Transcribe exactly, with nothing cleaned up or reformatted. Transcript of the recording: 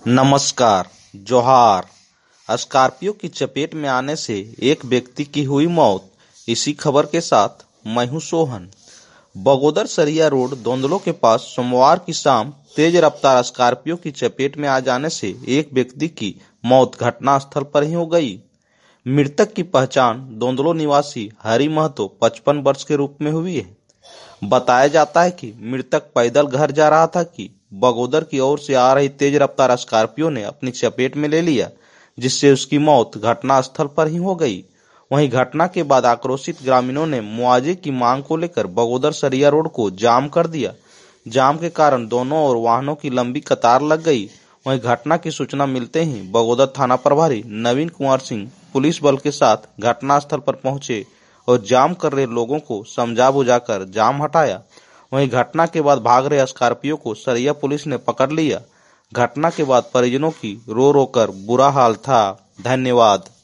नमस्कार जोहार। स्कॉर्पियो की चपेट में आने से एक व्यक्ति की हुई मौत। इसी खबर के साथ मैं हूं सोहन। बगोदर सरिया रोड दोंदलो के पास सोमवार की शाम तेज रफ्तार स्कॉर्पियो की चपेट में आ जाने से एक व्यक्ति की मौत घटनास्थल पर ही हो गई। मृतक की पहचान दोंदलो निवासी हरि महतो पचपन वर्ष के रूप में हुई है। बताया जाता है कि मृतक पैदल घर जा रहा था कि बगोदर की ओर से आ रही तेज रफ्तार स्कॉर्पियो ने अपनी चपेट में ले लिया, जिससे उसकी मौत घटनास्थल पर ही हो गई। वहीं घटना के बाद आक्रोशित ग्रामीणों ने मुआवजे की मांग को लेकर बगोदर सरिया रोड को जाम कर दिया। जाम के कारण दोनों ओर वाहनों की लंबी कतार लग गई। वहीं घटना की सूचना मिलते ही बगोदर थाना प्रभारी नवीन कुमार सिंह पुलिस बल के साथ घटनास्थल पर पहुंचे और जाम कर रहे लोगों को समझा बुझाकर जाम हटाया। वहीं घटना के बाद भाग रहे स्कॉर्पियो को सरिया पुलिस ने पकड़ लिया। घटना के बाद परिजनों की रो रो कर बुरा हाल था। धन्यवाद।